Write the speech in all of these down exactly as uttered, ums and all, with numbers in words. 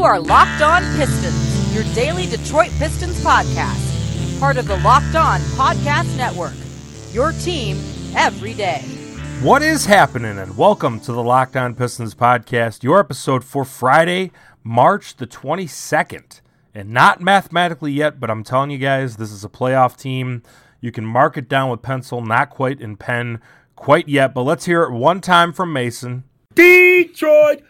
are Locked On Pistons, your daily Detroit Pistons podcast. Part of the Locked On Podcast Network, your team every day. What is happening, and welcome to the Locked On Pistons podcast, your episode for Friday, March the twenty-second. And not mathematically yet, but I'm telling you guys, this is a playoff team. You can mark it down with pencil, not quite in pen quite yet, but let's hear it one time from Mason. Detroit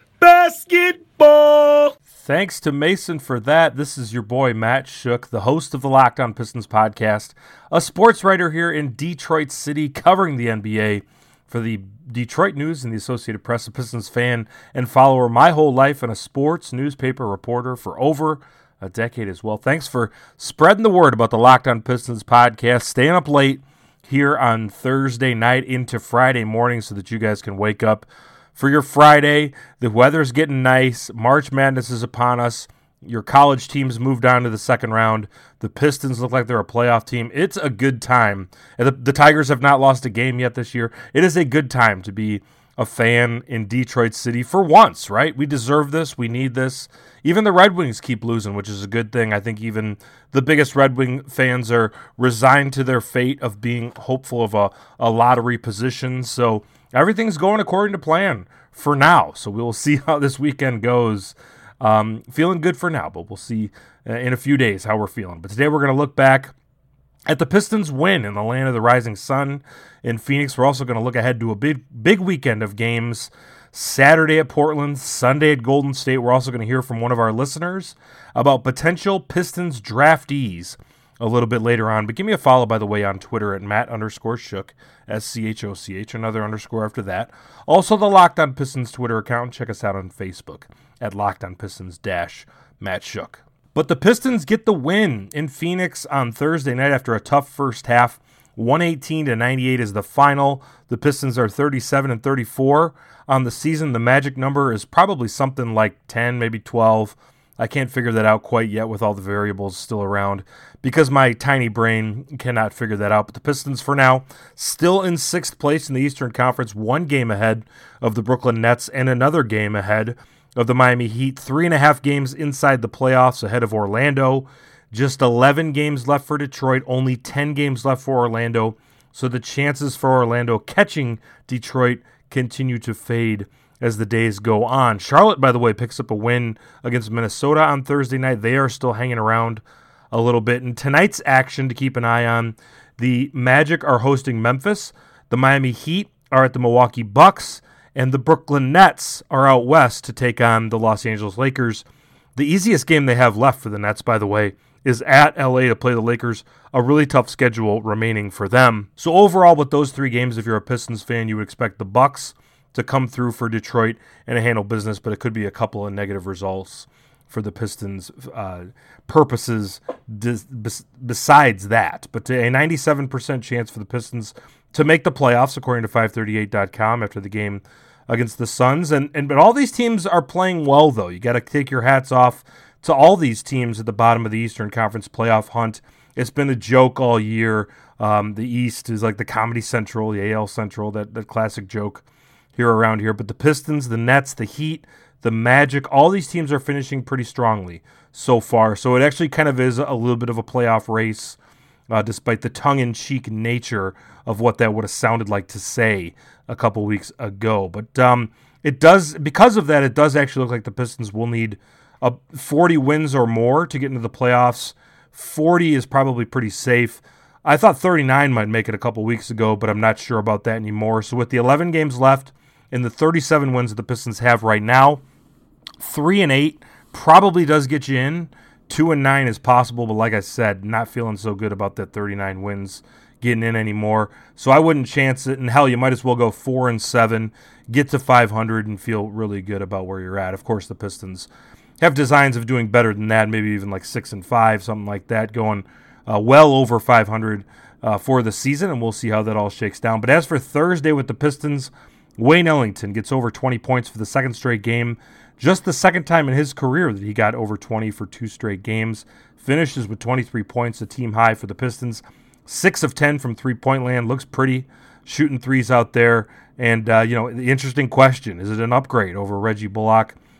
basketball! Thanks to Mason for that. This is your boy Matt Shook, the host of the Locked On Pistons podcast, a sports writer here in Detroit City covering the N B A for the Detroit News and the Associated Press, a Pistons fan and follower my whole life, and a sports newspaper reporter for over a decade as well. Thanks for spreading the word about the Locked On Pistons podcast, staying up late here on Thursday night into Friday morning so that you guys can wake up for your Friday. The weather's getting nice. March Madness is upon us. Your college teams moved on to the second round. The Pistons look like they're a playoff team. It's a good time. The, the Tigers have not lost a game yet this year. It is a good time to be a fan in Detroit City for once, right? We deserve this. We need this. Even the Red Wings keep losing, which is a good thing. I think even the biggest Red Wing fans are resigned to their fate of being hopeful of a, a lottery position. So everything's going according to plan for now. So we will see how this weekend goes. Um, feeling good for now, but we'll see uh, in a few days how we're feeling. But today we're going to look back at the Pistons' win in the land of the rising sun in Phoenix. We're also going to look ahead to a big, big weekend of games. Saturday at Portland, Sunday at Golden State. We're also going to hear from one of our listeners about potential Pistons draftees a little bit later on. But give me a follow, by the way, on Twitter at Matt underscore Shook, S C H O C H, another underscore after that. Also the Locked On Pistons Twitter account. Check us out on Facebook at Locked On Pistons dash Matt Shook. But the Pistons get the win in Phoenix on Thursday night after a tough first half. one eighteen to ninety-eight is the final. The Pistons are thirty-seven and thirty-four on the season. The magic number is probably something like ten, maybe twelve. I can't figure that out quite yet with all the variables still around because my tiny brain cannot figure that out. But the Pistons, for now, still in sixth place in the Eastern Conference, one game ahead of the Brooklyn Nets and another game ahead of the Miami Heat. Three and a half games inside the playoffs ahead of Orlando. Just eleven games left for Detroit, only ten games left for Orlando. So the chances for Orlando catching Detroit continue to fade as the days go on. Charlotte, by the way, picks up a win against Minnesota on Thursday night. They are still hanging around a little bit. And tonight's action to keep an eye on, the Magic are hosting Memphis. The Miami Heat are at the Milwaukee Bucks. And the Brooklyn Nets are out west to take on the Los Angeles Lakers. The easiest game they have left for the Nets, by the way, is at L A to play the Lakers. A really tough schedule remaining for them. So overall, with those three games, if you're a Pistons fan, you would expect the Bucks to come through for Detroit and handle business, but it could be a couple of negative results for the Pistons' uh, purposes dis- bes- besides that. But a ninety-seven percent chance for the Pistons to make the playoffs, according to five thirty-eight dot com, after the game against the Suns. And, and but all these teams are playing well, though. You got to take your hats off to all these teams at the bottom of the Eastern Conference playoff hunt. It's been a joke all year. Um, the East is like the Comedy Central, the A L Central, that, that classic joke here around here. But the Pistons, the Nets, the Heat, the Magic, all these teams are finishing pretty strongly so far. So it actually kind of is a little bit of a playoff race, uh, despite the tongue-in-cheek nature of what that would have sounded like to say a couple weeks ago. But um, it does, because of that, it does actually look like the Pistons will need uh, forty wins or more to get into the playoffs. forty is probably pretty safe. I thought thirty-nine might make it a couple weeks ago, but I'm not sure about that anymore. So with the eleven games left and the thirty-seven wins that the Pistons have right now, three and eight probably does get you in. two and nine is possible, but like I said, not feeling so good about that thirty-nine wins getting in anymore. So I wouldn't chance it. And hell, you might as well go four and seven, get to five hundred, and feel really good about where you're at. Of course, the Pistons have designs of doing better than that, maybe even like six and five, something like that, going uh, well over five hundred uh, for the season, and we'll see how that all shakes down. But as for Thursday with the Pistons, Wayne Ellington gets over twenty points for the second straight game. Just the second time in his career that he got over twenty for two straight games. Finishes with twenty-three points, a team high for the Pistons. six of ten from three-point land. Looks pretty, shooting threes out there. And, uh, you know, the interesting question, is it an upgrade over Reggie Bullock?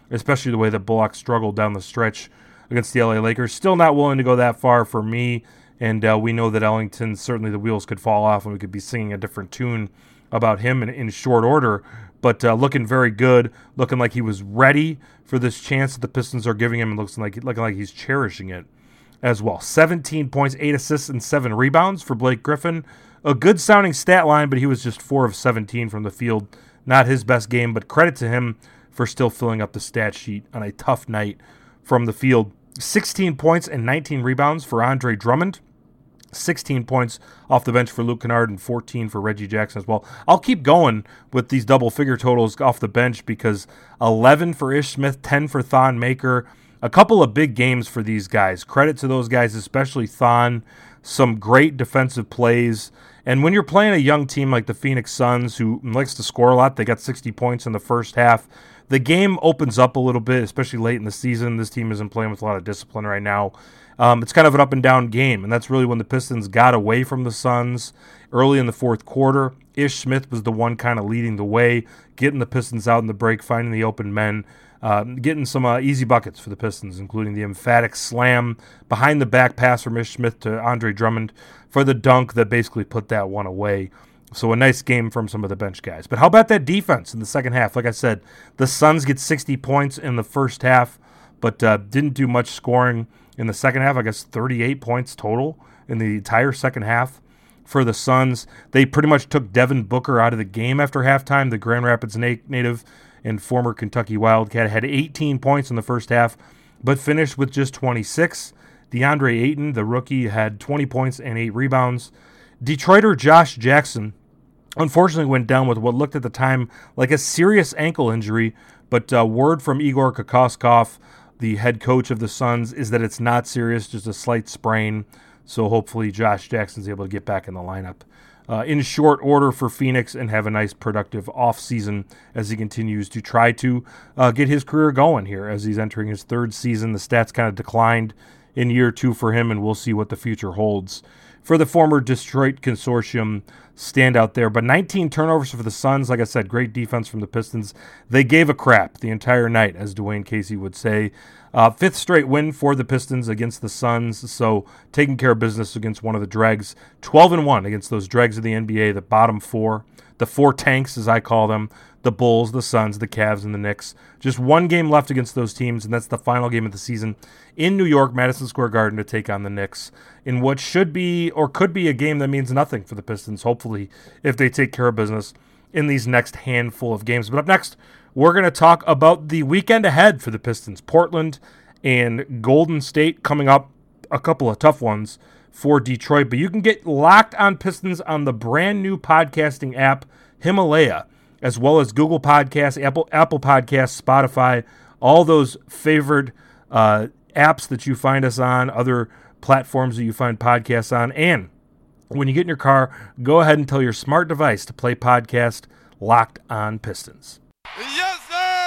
especially the way that Bullock struggled down the stretch against the L A Lakers. Still not willing to go that far for me, and uh, we know that Ellington, certainly the wheels could fall off and we could be singing a different tune about him in, in short order, but uh, looking very good, looking like he was ready for this chance that the Pistons are giving him, and looks like looking like he's cherishing it as well. seventeen points, eight assists, and seven rebounds for Blake Griffin. A good sounding stat line, but he was just four of seventeen from the field. Not his best game, but credit to him for still filling up the stat sheet on a tough night from the field. sixteen points and nineteen rebounds for Andre Drummond. sixteen points off the bench for Luke Kennard and fourteen for Reggie Jackson as well. I'll keep going with these double-figure totals off the bench because eleven for Ish Smith, ten for Thon Maker. A couple of big games for these guys. Credit to those guys, especially Thon. Some great defensive plays. And when you're playing a young team like the Phoenix Suns, who likes to score a lot, they got sixty points in the first half. The game opens up a little bit, especially late in the season. This team isn't playing with a lot of discipline right now. Um, it's kind of an up-and-down game, and that's really when the Pistons got away from the Suns early in the fourth quarter. Ish Smith was the one kind of leading the way, getting the Pistons out in the break, finding the open men, uh, getting some uh, easy buckets for the Pistons, including the emphatic slam behind-the-back pass from Ish Smith to Andre Drummond for the dunk that basically put that one away. So a nice game from some of the bench guys. But how about that defense in the second half? Like I said, the Suns get sixty points in the first half, but uh, didn't do much scoring in the second half. I guess thirty-eight points total in the entire second half for the Suns. They pretty much took Devin Booker out of the game after halftime. The Grand Rapids na- native and former Kentucky Wildcat had eighteen points in the first half, but finished with just twenty-six. DeAndre Ayton, the rookie, had twenty points and eight rebounds. Detroiter Josh Jackson unfortunately went down with what looked at the time like a serious ankle injury, but uh, word from Igor Kokoskov, the head coach of the Suns, is that it's not serious, just a slight sprain. So hopefully Josh Jackson's able to get back in the lineup uh, in short order for Phoenix and have a nice productive offseason as he continues to try to uh, get his career going here as he's entering his third season. The stats kind of declined in year two for him, and we'll see what the future holds for the former Detroit Consortium standout there. But nineteen turnovers for the Suns. Like I said, great defense from the Pistons. They gave a crap the entire night, as Dwayne Casey would say. Uh, fifth straight win for the Pistons against the Suns, so taking care of business against one of the dregs. twelve and one against those dregs of the N B A, the bottom four, the four tanks, as I call them, the Bulls, the Suns, the Cavs, and the Knicks. Just one game left against those teams, and that's the final game of the season in New York, Madison Square Garden, to take on the Knicks in what should be or could be a game that means nothing for the Pistons, hopefully, if they take care of business in these next handful of games. But up next, we're going to talk about the weekend ahead for the Pistons. Portland and Golden State coming up, a couple of tough ones for Detroit. But you can get Locked on Pistons on the brand new podcasting app, Himalaya, as well as Google Podcasts, Apple Apple Podcasts, Spotify, all those favored uh, apps that you find us on, other platforms that you find podcasts on. And when you get in your car, go ahead and tell your smart device to play podcast Locked on Pistons. Yes,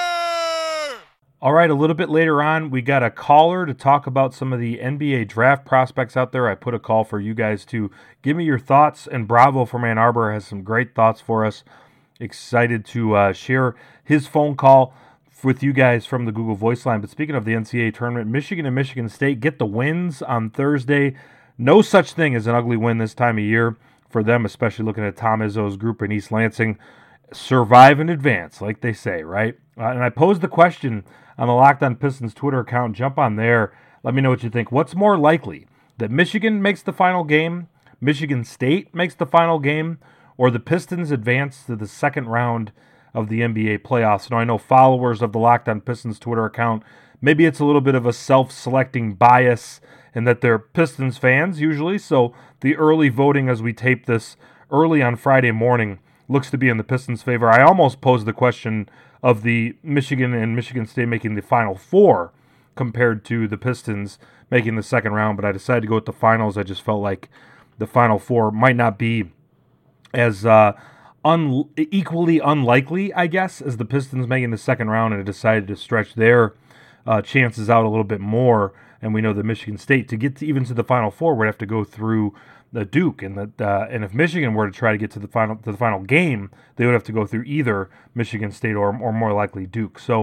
sir! All right, a little bit later on, we got a caller to talk about some of the N B A draft prospects out there. I put a call for you guys to give me your thoughts, and Bravo from Ann Arbor has some great thoughts for us. Excited to uh, share his phone call with you guys from the Google Voice line. But speaking of the N C double A tournament, Michigan and Michigan State get the wins on Thursday. No such thing as an ugly win this time of year for them, especially looking at Tom Izzo's group in East Lansing. Survive and advance, like they say, right? Uh, and I posed the question on the Locked on Pistons Twitter account. Jump on there. Let me know what you think. What's more likely, that Michigan makes the final game, Michigan State makes the final game, or the Pistons advance to the second round of the N B A playoffs? Now, I know followers of the Locked on Pistons Twitter account, maybe it's a little bit of a self-selecting bias in that they're Pistons fans usually, so the early voting as we tape this early on Friday morning looks to be in the Pistons' favor. I almost posed the question of the Michigan and Michigan State making the Final Four compared to the Pistons making the second round, but I decided to go with the finals. I just felt like the Final Four might not be as uh, un- equally unlikely, I guess, as the Pistons making the second round, and I decided to stretch their uh, chances out a little bit more. And we know that Michigan State, to get to even to the Final Four, would have to go through the Duke, and that uh, and if Michigan were to try to get to the final to the final game, they would have to go through either Michigan State or or more likely Duke. So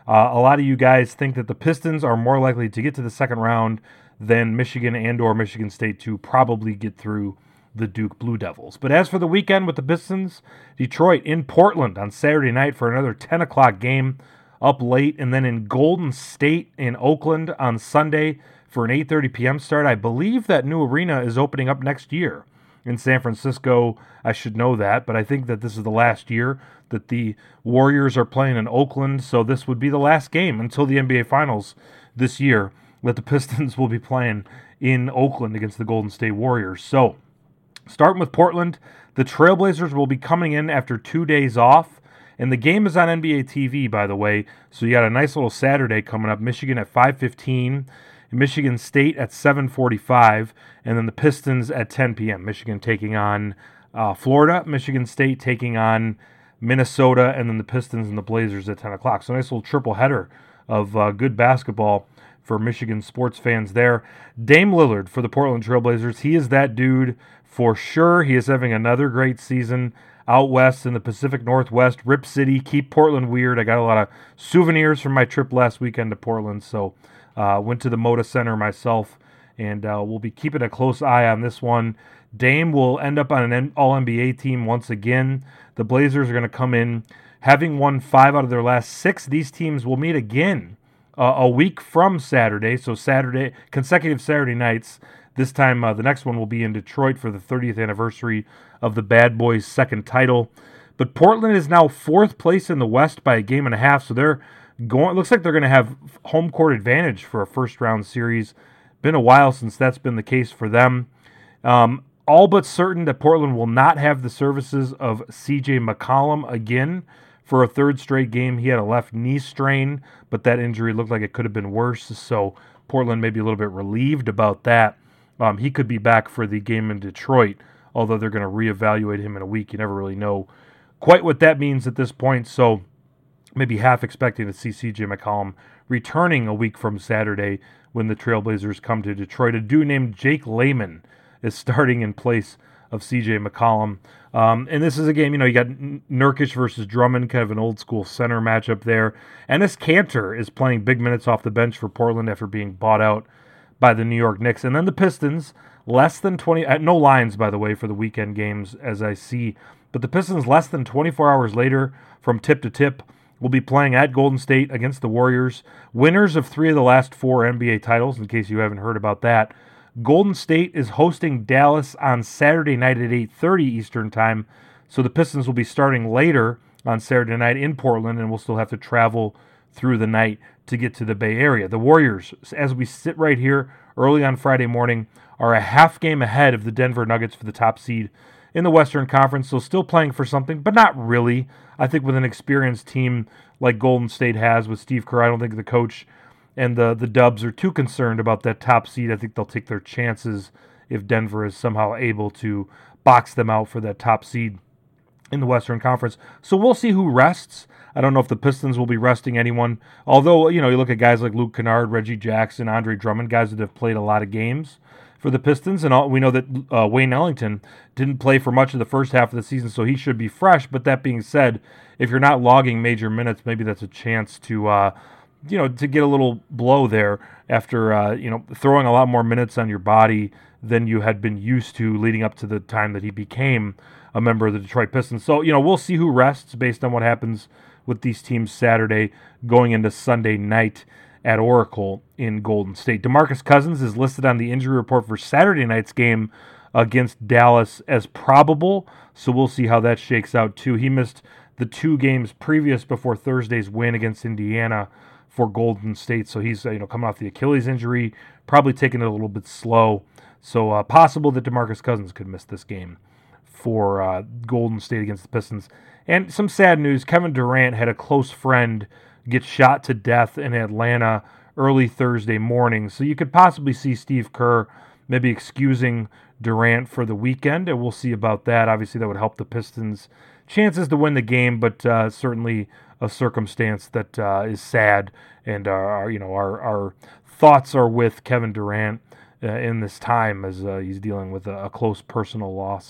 Uh, a lot of you guys think that the Pistons are more likely to get to the second round than Michigan and or Michigan State to probably get through the Duke Blue Devils. But as for the weekend with the Pistons, Detroit in Portland on Saturday night for another ten o'clock game up late, and then in Golden State in Oakland on Sunday for an eight thirty p.m. start. I believe that new arena is opening up next year in San Francisco. I should know that, but I think that this is the last year that the Warriors are playing in Oakland, so this would be the last game until the N B A Finals this year that the Pistons will be playing in Oakland against the Golden State Warriors. So, starting with Portland, the Trailblazers will be coming in after two days off, and the game is on N B A T V, by the way, so you got a nice little Saturday coming up. Michigan at five fifteen, Michigan State at seven forty-five, and then the Pistons at ten p.m. Michigan taking on uh, Florida, Michigan State taking on Minnesota, and then the Pistons and the Blazers at ten o'clock. So nice little triple header of uh, good basketball for Michigan sports fans there. Dame Lillard for the Portland Trailblazers. He is that dude for sure. He is having another great season out west in the Pacific Northwest. Rip City, keep Portland weird. I got a lot of souvenirs from my trip last weekend to Portland, so uh, went to the Moda Center myself, and uh, we'll be keeping a close eye on this one. Dame will end up on an All N B A team once again. The Blazers are going to come in having won five out of their last six. These teams will meet again uh, a week from Saturday, so Saturday, consecutive Saturday nights. This time, uh, the next one will be in Detroit for the thirtieth anniversary of the Bad Boys' second title. But Portland is now fourth place in the West by a game and a half, so they're going. It looks like they're going to have home court advantage for a first-round series. Been a while since that's been the case for them. Um, all but certain that Portland will not have the services of C J McCollum again for a third straight game. He had a left knee strain, but that injury looked like it could have been worse, so Portland may be a little bit relieved about that. Um, he could be back for the game in Detroit, although they're going to reevaluate him in a week. You never really know quite what that means at this point, so maybe half expecting to see C J McCollum returning a week from Saturday when the Trailblazers come to Detroit. A dude named Jake Layman is starting in place of C J McCollum. Um, and this is a game, you know, you got Nurkic versus Drummond, kind of an old-school center matchup there. Enes Kanter is playing big minutes off the bench for Portland after being bought out by the New York Knicks. And then the Pistons, less than twenty, uh, no lines, by the way, for the weekend games as I see. But the Pistons, less than twenty-four hours later, from tip to tip, will be playing at Golden State against the Warriors. Winners of three of the last four N B A titles, in case you haven't heard about that. Golden State is hosting Dallas on Saturday night at eight thirty Eastern Time. So the Pistons will be starting later on Saturday night in Portland, and we'll still have to travel through the night to get to the Bay Area. The Warriors, as we sit right here early on Friday morning, are a half game ahead of the Denver Nuggets for the top seed in the Western Conference, so still playing for something, but not really. I think with an experienced team like Golden State has with Steve Kerr, I don't think the coach and the, the Dubs are too concerned about that top seed. I think they'll take their chances if Denver is somehow able to box them out for that top seed in the Western Conference. So we'll see who rests. I don't know if the Pistons will be resting anyone. Although, you know, you look at guys like Luke Kennard, Reggie Jackson, Andre Drummond, guys that have played a lot of games for the Pistons. And all, we know that uh, Wayne Ellington didn't play for much of the first half of the season, so he should be fresh. But that being said, if you're not logging major minutes, maybe that's a chance to, uh, you know, to get a little blow there after, uh, you know, throwing a lot more minutes on your body than you had been used to leading up to the time that he became a member of the Detroit Pistons. So, you know, we'll see who rests based on what happens with these teams Saturday going into Sunday night at Oracle in Golden State. DeMarcus Cousins is listed on the injury report for Saturday night's game against Dallas as probable, so we'll see how that shakes out too. He missed the two games previous before Thursday's win against Indiana for Golden State, so he's, you know, coming off the Achilles injury, probably taking it a little bit slow. So uh, possible that DeMarcus Cousins could miss this game for uh, Golden State against the Pistons. And some sad news, Kevin Durant had a close friend get shot to death in Atlanta early Thursday morning. So you could possibly see Steve Kerr maybe excusing Durant for the weekend, and we'll see about that. Obviously, that would help the Pistons' chances to win the game, but uh, certainly a circumstance that uh, is sad. And our, our, you know, our our thoughts are with Kevin Durant uh, in this time as uh, he's dealing with a, a close personal loss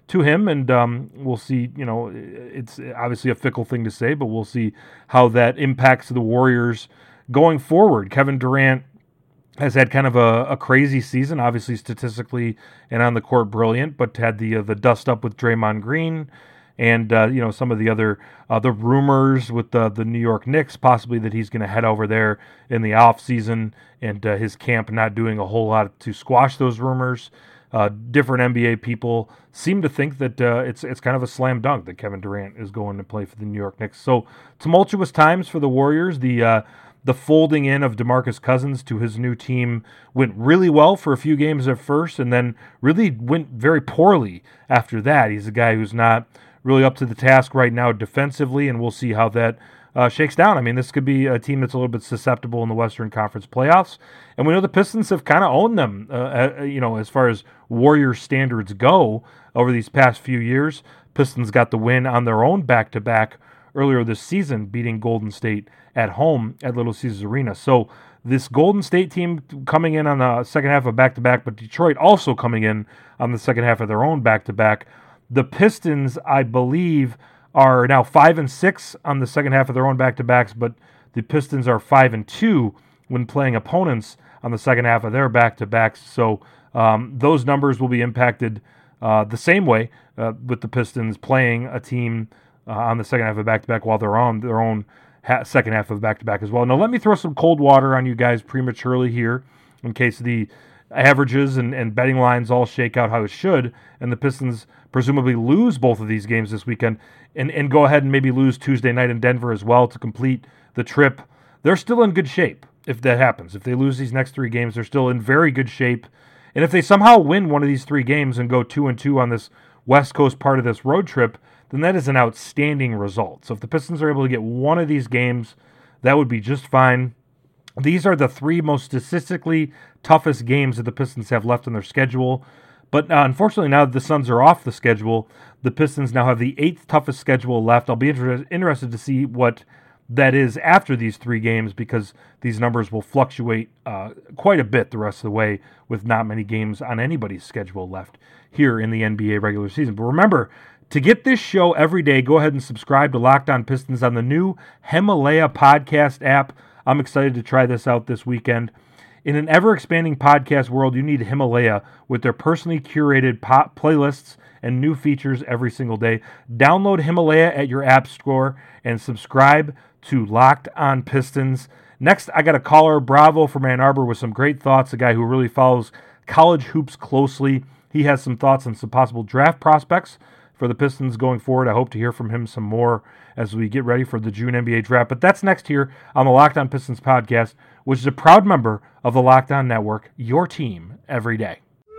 to him, and um, we'll see. You know, it's obviously a fickle thing to say, but we'll see how that impacts the Warriors going forward. Kevin Durant has had kind of a, a crazy season, obviously statistically and on the court brilliant, but had the uh, the dust up with Draymond Green. And, uh, you know, some of the other uh, the rumors with the, the New York Knicks, possibly that he's going to head over there in the offseason, and uh, his camp not doing a whole lot to squash those rumors. Uh, different N B A people seem to think that uh, it's it's kind of a slam dunk that Kevin Durant is going to play for the New York Knicks. So tumultuous times for the Warriors. The uh, the folding in of DeMarcus Cousins to his new team went really well for a few games at first, and then really went very poorly after that. He's a guy who's not really up to the task right now defensively, and we'll see how that uh, shakes down. I mean, this could be a team that's a little bit susceptible in the Western Conference playoffs, and we know the Pistons have kind of owned them, uh, uh, you know, as far as Warriors standards go over these past few years. Pistons got the win on their own back-to-back earlier this season, beating Golden State at home at Little Caesars Arena. So this Golden State team coming in on the second half of back-to-back, but Detroit also coming in on the second half of their own back-to-back. The Pistons, I believe, are now five and six on the second half of their own back-to-backs, but the Pistons are five and two when playing opponents on the second half of their back-to-backs. So um, those numbers will be impacted uh, the same way uh, with the Pistons playing a team uh, on the second half of back-to-back while they're on their own ha- second half of back-to-back as well. Now, let me throw some cold water on you guys prematurely here in case the averages and, and betting lines all shake out how it should, and the Pistons presumably lose both of these games this weekend and, and go ahead and maybe lose Tuesday night in Denver as well to complete the trip. They're still in good shape if that happens. If they lose these next three games, they're still in very good shape. And if they somehow win one of these three games and go two and two on this West Coast part of this road trip, then that is an outstanding result. So if the Pistons are able to get one of these games, that would be just fine. These are the three most statistically toughest games that the Pistons have left on their schedule. But uh, unfortunately, now that the Suns are off the schedule, the Pistons now have the eighth toughest schedule left. I'll be inter- interested to see what that is after these three games, because these numbers will fluctuate uh, quite a bit the rest of the way with not many games on anybody's schedule left here in the N B A regular season. But remember, to get this show every day, go ahead and subscribe to Locked On Pistons on the new Himalaya podcast app. I'm excited to try this out this weekend. In an ever-expanding podcast world, you need Himalaya with their personally curated pop playlists and new features every single day. Download Himalaya at your app store and subscribe to Locked On Pistons. Next, I got a caller, Bravo from Ann Arbor, with some great thoughts, a guy who really follows college hoops closely. He has some thoughts on some possible draft prospects for the Pistons going forward. I hope to hear from him some more as we get ready for the June N B A draft. But that's next here on the Locked On Pistons podcast, which is a proud member of the Locked On Network, your team every day.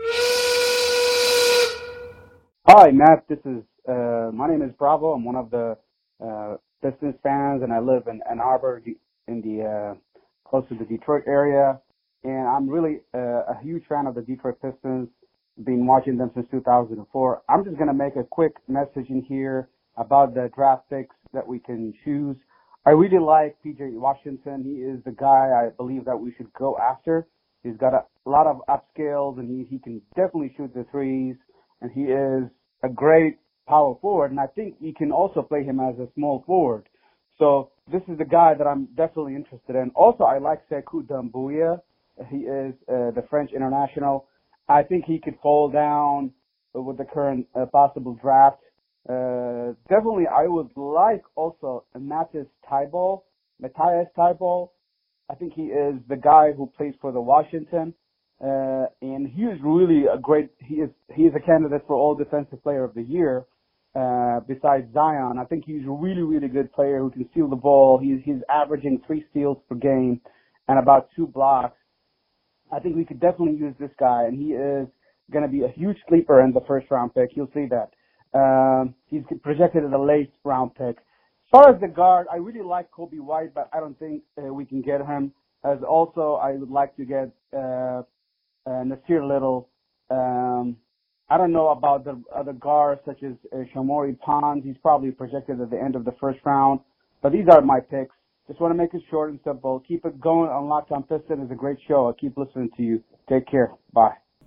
Hi, Matt. This is, uh, my name is Bravo. I'm one of the uh, Pistons fans, and I live in Ann Arbor, in the uh, close to the Detroit area. And I'm really uh, a huge fan of the Detroit Pistons. Been watching them since two thousand four. I'm just going to make a quick message in here about the draft picks that we can choose. I really like P J Washington. He is the guy I believe that we should go after. He's got a lot of upskills, and he, he can definitely shoot the threes, and he is a great power forward, and I think you can also play him as a small forward. So this is the guy that I'm definitely interested in. Also, I like Sekou Doumbouya. He is uh, the French international. I think he could fall down with the current uh, possible draft. Uh, definitely, I would like also Matthias Thybulle, Matthias Thybulle. I think he is the guy who plays for the Washington, uh, and he is really a great. He is he is a candidate for All Defensive Player of the Year. Uh, besides Zion, I think he's a really really good player who can steal the ball. He's he's averaging three steals per game and about two blocks. I think we could definitely use this guy, and he is going to be a huge sleeper in the first round pick. You'll see that. Um, he's projected as a late round pick. As far as the guard, I really like Kobe White, but I don't think uh, we can get him. As also, I would like to get uh, uh, Nasir Little. Um, I don't know about the other guards such as uh, Shamori Pons. He's probably projected at the end of the first round. But these are my picks. Just want to make it short and simple. Keep it going on Locked On Pistons. It's a great show. I'll keep listening to you. Take care. Bye.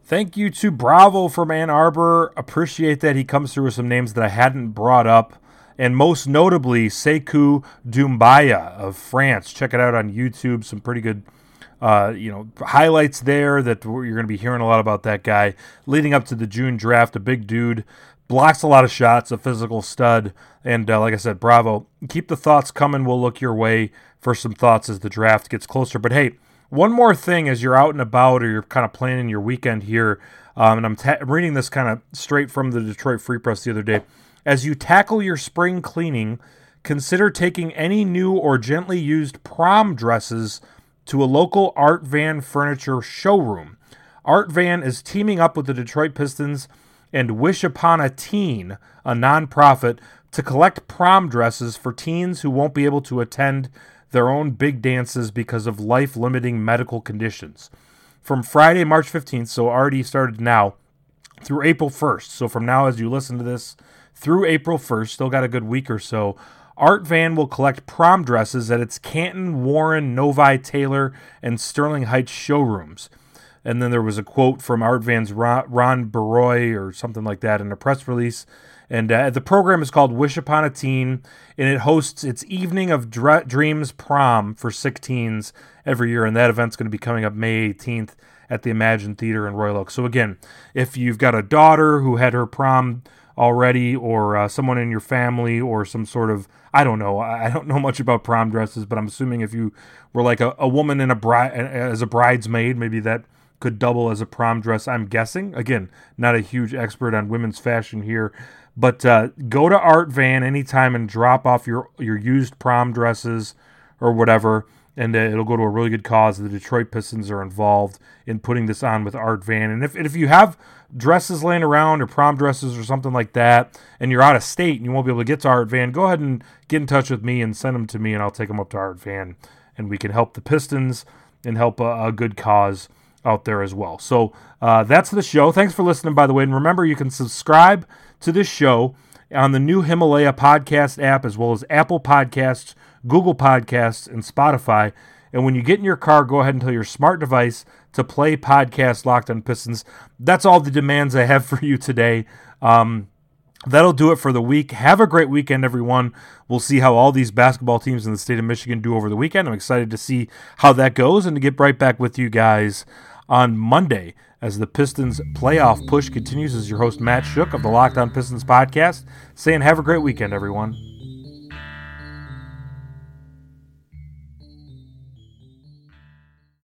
Thank you to Bravo from Ann Arbor. Appreciate that he comes through with some names that I hadn't brought up. And most notably, Sekou Doumbia of France. Check it out on YouTube. Some pretty good uh, you know, highlights there that you're going to be hearing a lot about that guy. Leading up to the June draft, a big dude. Blocks a lot of shots, a physical stud. And uh, like I said, bravo. Keep the thoughts coming. We'll look your way for some thoughts as the draft gets closer. But hey, one more thing as you're out and about or you're kind of planning your weekend here, um, and I'm ta- reading this kind of straight from the Detroit Free Press the other day. As you tackle your spring cleaning, consider taking any new or gently used prom dresses to a local Art Van furniture showroom. Art Van is teaming up with the Detroit Pistons and Wish Upon a Teen, a nonprofit, to collect prom dresses for teens who won't be able to attend their own big dances because of life-limiting medical conditions. From Friday, March fifteenth, so already started now, through April first. So from now as you listen to this, through April first, still got a good week or so, Art Van will collect prom dresses at its Canton, Warren, Novi, Taylor, and Sterling Heights showrooms. And then there was a quote from Art Van's Ron, Ron Baroy or something like that in a press release. And uh, the program is called Wish Upon a Teen, and it hosts its Evening of Dr- Dreams Prom for sick teens every year. And that event's going to be coming up May eighteenth at the Imagine Theater in Royal Oak. So again, if you've got a daughter who had her prom already, or uh, someone in your family, or some sort of, I don't know, I don't know much about prom dresses, but I'm assuming if you were like a, a woman in a bride as a bridesmaid, maybe that could double as a prom dress, I'm guessing. Again, not a huge expert on women's fashion here, but uh, go to Art Van anytime and drop off your, your used prom dresses or whatever, and uh, it'll go to a really good cause. The Detroit Pistons are involved in putting this on with Art Van. And if, and if you have dresses laying around or prom dresses or something like that, and you're out of state and you won't be able to get to Art Van, go ahead and get in touch with me and send them to me, and I'll take them up to Art Van, and we can help the Pistons and help a, a good cause out there as well. So uh, that's the show. Thanks for listening, by the way. And remember, you can subscribe to this show on the new Himalaya podcast app, as well as Apple Podcasts, Google Podcasts, and Spotify. And when you get in your car, go ahead and tell your smart device to play podcast Locked on Pistons. That's all the demands I have for you today. Um, that'll do it for the week. Have a great weekend, everyone. We'll see how all these basketball teams in the state of Michigan do over the weekend. I'm excited to see how that goes and to get right back with you guys on Monday as the Pistons playoff push continues. As your host, Matt Shook of the Locked on Pistons podcast, saying have a great weekend, everyone.